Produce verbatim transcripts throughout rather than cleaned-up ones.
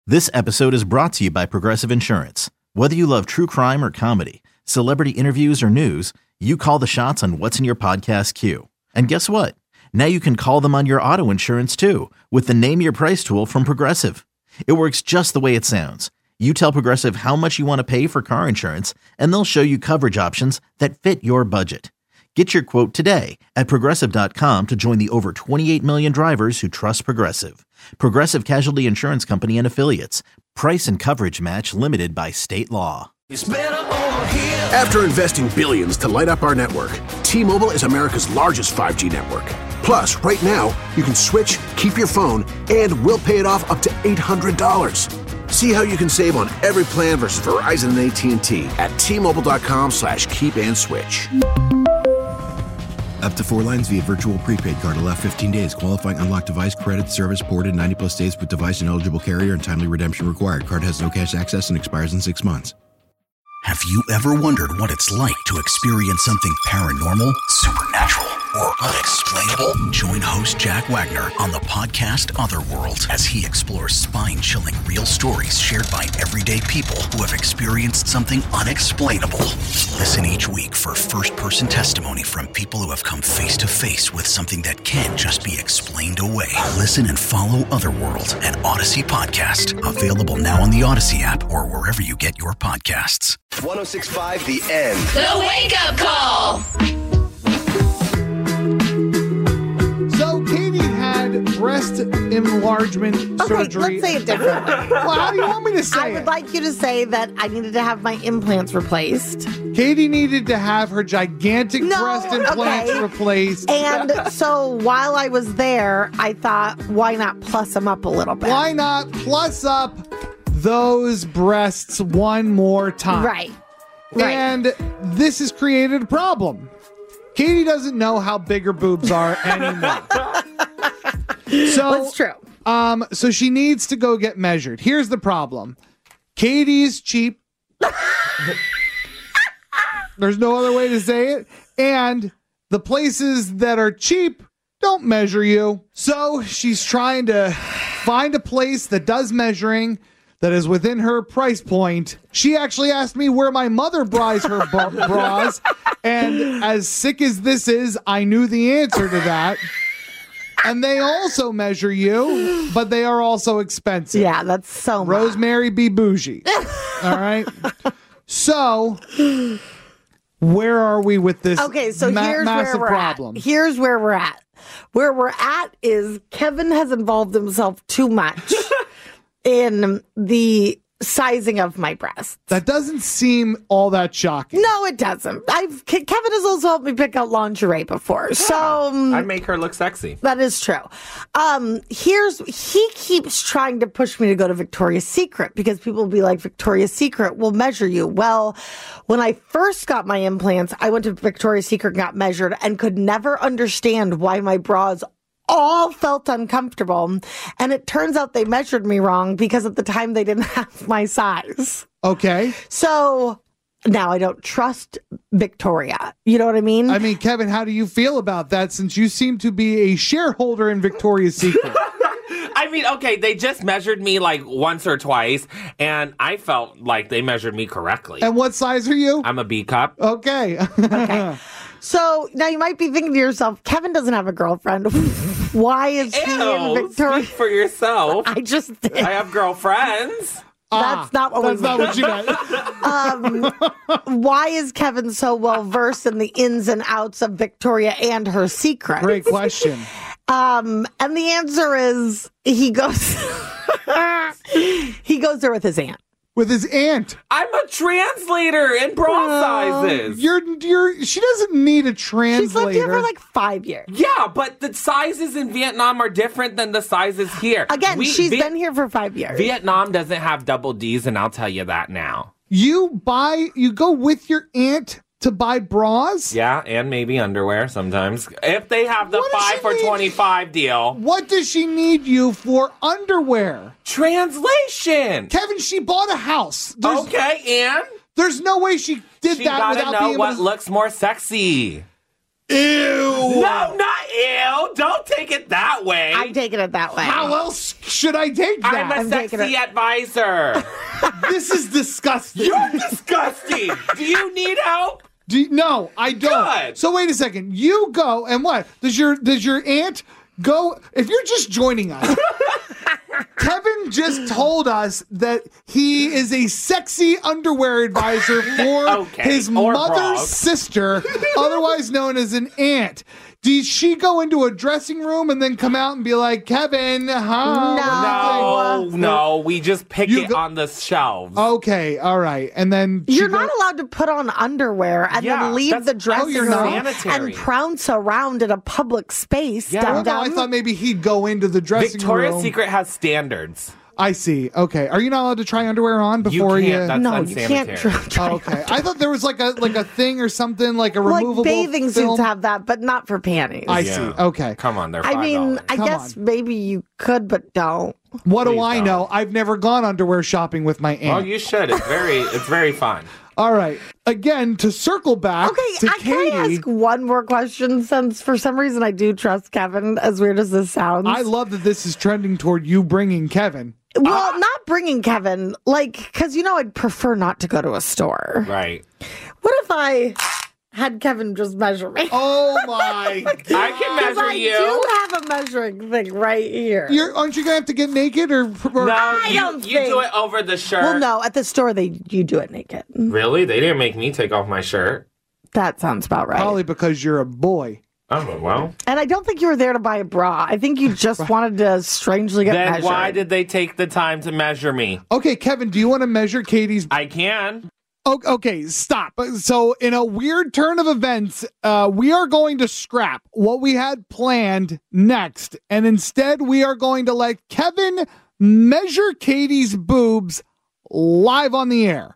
This episode is brought to you by Progressive Insurance. Whether you love true crime or comedy, celebrity interviews or news, you call the shots on what's in your podcast queue. And guess what? Now you can call them on your auto insurance too with the Name Your Price tool from Progressive. It works just the way it sounds. You tell Progressive how much you want to pay for car insurance, and they'll show you coverage options that fit your budget. Get your quote today at Progressive dot com to join the over twenty-eight million drivers who trust Progressive. Progressive Casualty Insurance Company and Affiliates. Price and coverage match limited by state law. After investing billions to light up our network, T-Mobile is America's largest five G network. Plus, right now, you can switch, keep your phone, and we'll pay it off up to eight hundred dollars. See how you can save on every plan versus Verizon and A T and T at T-Mobile.com slash keep and switch. Up to four lines via virtual prepaid card. Allow fifteen days. Qualifying unlocked device credit service ported ninety plus days with device and eligible carrier and timely redemption required. Card has no cash access and expires in six months. Have you ever wondered what it's like to experience something paranormal, supernatural, or unexplainable? Join host Jack Wagner on the podcast Otherworld as he explores spine-chilling real stories shared by everyday people who have experienced something unexplainable. Listen each week for first-person testimony from people who have come face-to-face with something that can't just be explained away. Listen and follow Otherworld, an Odyssey podcast. Available now on the Odyssey app or wherever you get your podcasts. one oh six point five The End. The Wake Up Call. So Katie had breast enlargement okay, surgery. Let's say it differently. Well, how do you want me to say I it? would like you to say that I needed to have my implants replaced. Katie needed to have her gigantic No, breast implants okay. replaced. And so while I was there, I thought, why not plus them up a little bit? Why not plus up those breasts one more time? Right. Right. And this has created a problem. Katie doesn't know how big her boobs are anymore. So That's true. Um, so she needs to go get measured. Here's the problem. Katie's cheap. There's no other way to say it. And the places that are cheap don't measure you. So she's trying to find a place that does measuring, that is within her price point. She actually asked me where my mother buys her b- bras. And as sick as this is, I knew the answer to that. And they also measure you, but they are also expensive. Yeah, that's so much. Rosemary be bougie. All right. So, where are we with this Okay, so ma- here's where massive we're problem? at. Here's where we're at. Where we're at is Kevin has involved himself too much in the sizing of my breasts. That doesn't seem all that shocking. No, it doesn't. I've Ke- Kevin has also helped me pick out lingerie before, so um, I make her look sexy. that is true. Um, here's he keeps trying to push me to go to Victoria's Secret because people will be like, Victoria's Secret will measure you. Well, when I first got my implants, I went to Victoria's Secret and got measured and could never understand why my bras all felt uncomfortable. And it turns out they measured me wrong because at the time they didn't have my size. Okay. So now I don't trust Victoria. You know what I mean? I mean, Kevin, how do you feel about that since you seem to be a shareholder in Victoria's Secret? I mean, okay, they just measured me like once or twice, and I felt like they measured me correctly. And what size are you? I'm a B cup. Okay. Okay. So now you might be thinking to yourself, Kevin doesn't have a girlfriend. Why is he in Ew, Victoria? speak for yourself. I just did. I have girlfriends. That's not what That's we not what you got. Um, why is Kevin so well versed in the ins and outs of Victoria and her secrets? Great question. Um, and the answer is he goes he goes there with his aunt. With his aunt. I'm a translator in bra sizes. You're you're she doesn't need a translator. She's lived here for like five years. Yeah, but the sizes in Vietnam are different than the sizes here. Again, We- she's Vi- been here for five years. Vietnam doesn't have double D's, and I'll tell you that now. You buy you go with your aunt to buy bras? Yeah, and maybe underwear sometimes. If they have the What does five she for need- twenty-five deal. What does she need you for underwear? Translation. Kevin, she bought a house. There's, Okay, and there's no way she did she that gotta without know being what able to... looks more sexy. Ew. No, not ew, don't take it that way. I'm taking it that way. How else should I take that? I'm a I'm taking sexy it. advisor. This is disgusting. You're disgusting. Do you need help? Do you, no, I don't. Good. So wait a second. You go and what? Does your does your aunt go? If you're just joining us, Kevin just told us that he is a sexy underwear advisor for Okay, his or mother's bras. sister, otherwise known as an aunt. Did she go into a dressing room and then come out and be like, Kevin, huh? No, no, we just pick You it go- on the shelves. Okay, all right. And then she You're go- not allowed to put on underwear and Yeah, then leave that's- the dressing oh, you're room sanitary. and prounce around in a public space. Yeah. Dum Oh, no, I dum. thought maybe he'd go into the dressing Victoria's room. Secret has standards. I see. Okay. Are you not allowed to try underwear on You before can't. That's no, you can't. unsanitary. Try, try Oh, okay. I thought there was like a like a thing or something like a like removable bathing film. suits have that, but not for panties. I Yeah. see. Okay. Come on, they're I five mean, dollars. I Come guess on. maybe you could, but don't. What do Please I don't. know? I've never gone underwear shopping with my aunt. Well, you should. It's very, it's very fun. All right. Again, to circle back Okay, to I Katie. can I ask one more question since for some reason I do trust Kevin, as weird as this sounds. I love that this is trending toward you bringing Kevin. well, not bringing Kevin, like, because you know I'd prefer not to go to a store. Right. What if I had Kevin just measure me? Oh my God. I can measure I you. do have a measuring thing right here. You're, aren't you going to have to get naked or... or No, I you, don't you do think- it over the shirt. well, no, at the store they you do it naked. Really? They didn't make me take off my shirt. That sounds about right. Probably because you're a boy. Oh, well. And I don't think you were there to buy a bra. I think you just wanted to strangely get Then measured. why did they take the time to measure me? Okay, Kevin, do you want to measure Katie's... I can. O- Okay, stop. So, in a weird turn of events, uh, we are going to scrap what we had planned next, and instead we are going to let Kevin measure Katie's boobs live on the air.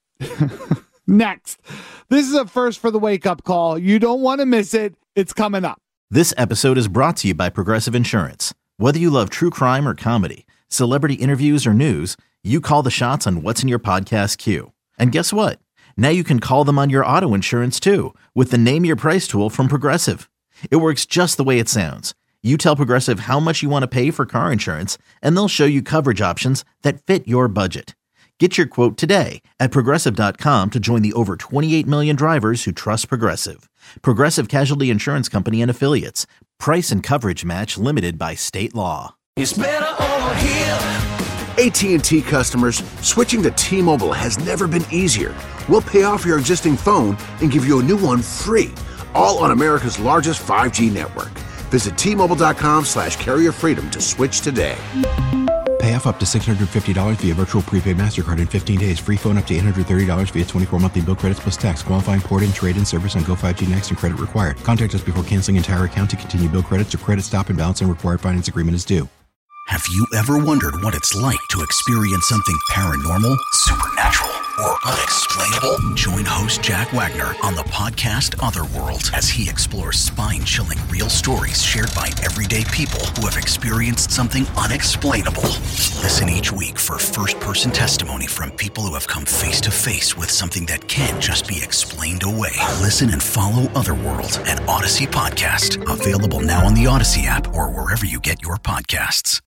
Next. This is a first for the wake-up call. You don't want to miss it. It's coming up. This episode is brought to you by Progressive Insurance. Whether you love true crime or comedy, celebrity interviews or news, you call the shots on what's in your podcast queue. And guess what? Now you can call them on your auto insurance too with the Name Your Price tool from Progressive. It works just the way it sounds. You tell Progressive how much you want to pay for car insurance, and they'll show you coverage options that fit your budget. Get your quote today at Progressive dot com to join the over twenty-eight million drivers who trust Progressive. Progressive Casualty Insurance Company and Affiliates. Price and coverage match limited by state law. It's better over here. A T and T customers, switching to T-Mobile has never been easier. We'll pay off your existing phone and give you a new one free, all on America's largest five G network. Visit T Mobile dot com slash carrier freedom to switch today. Pay off up to six hundred fifty dollars via virtual prepaid MasterCard in fifteen days. Free phone up to eight hundred thirty dollars via twenty-four monthly bill credits plus tax. Qualifying port and trade-in service on Go five G Next and credit required. Contact us before canceling entire account to continue bill credits or credit stop and balance and required finance agreement is due. Have you ever wondered what it's like to experience something paranormal, supernatural, or unexplainable? Join host Jack Wagner on the podcast Otherworld as he explores spine-chilling real stories shared by everyday people who have experienced something unexplainable. Listen each week for first-person testimony from people who have come face-to-face with something that can't just be explained away. Listen and follow Otherworld, an Odyssey podcast, available now on the Odyssey app or wherever you get your podcasts.